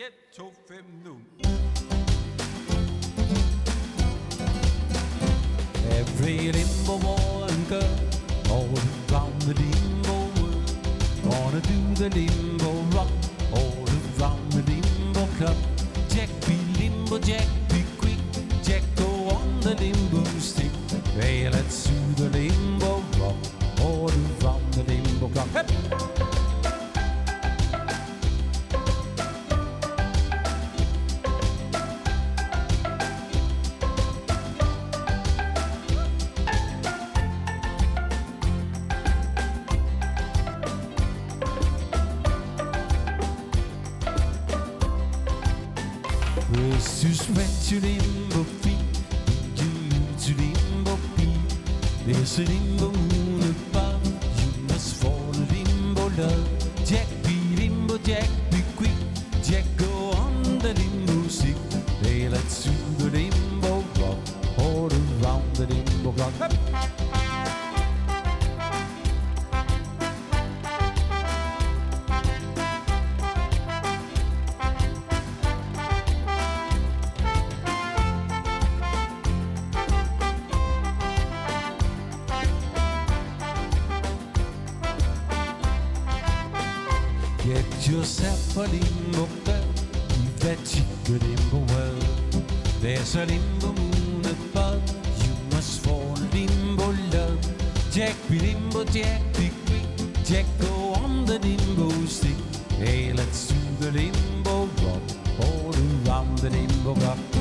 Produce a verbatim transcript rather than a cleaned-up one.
et, to, fem, nu. Every limbo boy and girl all around the limbo world wanna do the limbo rock all around the limbo club. Jack be limbo, Jack be quick, Jack go on the limbo stick. Hey, let's do the limbo rock all around the limbo club. Hey! First you sweat to limbo feet, you move to limbo beat. There's a limbo moon above, you must fall limbo love. Jack be limbo, Jack be quick, Jack go on the limbo stick. Hey, let's do the limbo rock all around the limbo clock. Get yourself a limbo girl, leave that chick a limbo world. There's a limbo moon above, you must fall limbo love. Jack be limbo, Jack be quick, Jack go on the limbo stick. Hey, let's do the limbo rock all around the limbo rock.